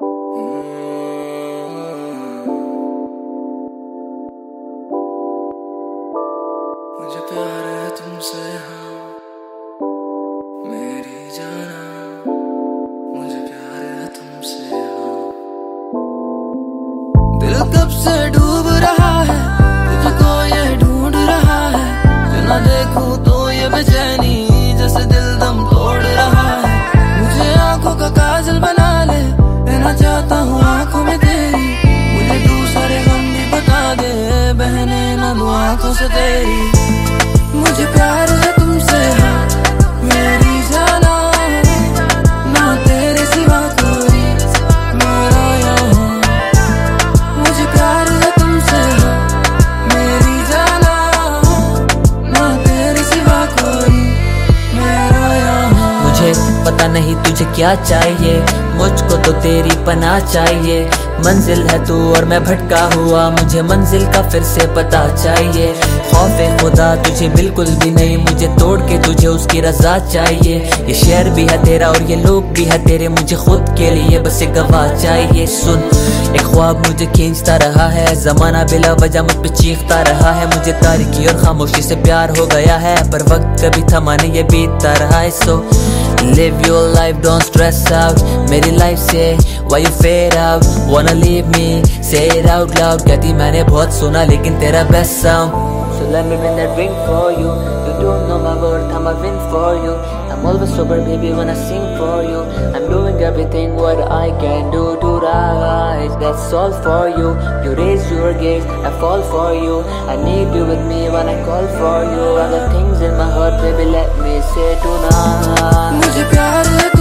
मुझे प्यार है तुमसे, हाँ मेरी जाना, मुझे प्यार है तुमसे, हाँ। दिल कब से डूब रहा है, तुझको ये ढूंढ रहा है, जो ना देखूं तो ये बेचैनी जैसे दिल दम तोड़ रहा है। मुझे आंखों का काजल बना ले, रहना चाहता हूँ आंखों में तेरी, मुझे दूसरे गम भी बता दे, बहने ना लूं आंखों से तेरी। मुझे प्यार है तुमसे, हाँ मेरी जाना, ना तेरे सिवा कोई मेरा यहाँ। मुझे प्यार है तुमसे, हाँ मेरी जाना, ना तेरे सिवा कोई मेरा यहाँ। मुझे पता नहीं तुझे क्या चाहिए, मुझको तो तेरी पनाह चाहिए। मंजिल है तू और मैं भटका हुआ, मुझे मंजिल का फिर से पता चाहिए। खौफे खुदा तुझे बिल्कुल भी नहीं, मुझे तोड़ के तुझे उसकी रजा चाहिए। ये शहर भी है तेरा और ये लोग भी है तेरे, मुझे खुद के लिए बस एक गवाह चाहिए। सुन एक ख्वाब मुझे खींचता रहा है, जमाना बिला वजह मुझ पे चीखता रहा है। मुझे तारीकी और खामोशी से प्यार हो गया है, पर वक्त कभी थमा नहीं ये बीतता रहा है। So live your life, don't stress out, मेरी लाइफ से why you fade out, wanna leave me, say it out loud। कहती मैंने बहुत सुना लेकिन तेरा best sound, so let me win that ring for you, you don't know my worth, I'ma win for you, I'm always sober baby when I sing for you, I'm doing everything what I can do to rise, that's all for you, you raise your gaze, I fall for you, I need you with me when I call for you, all the things in my heart baby let me say tonight। मुझे प्यार है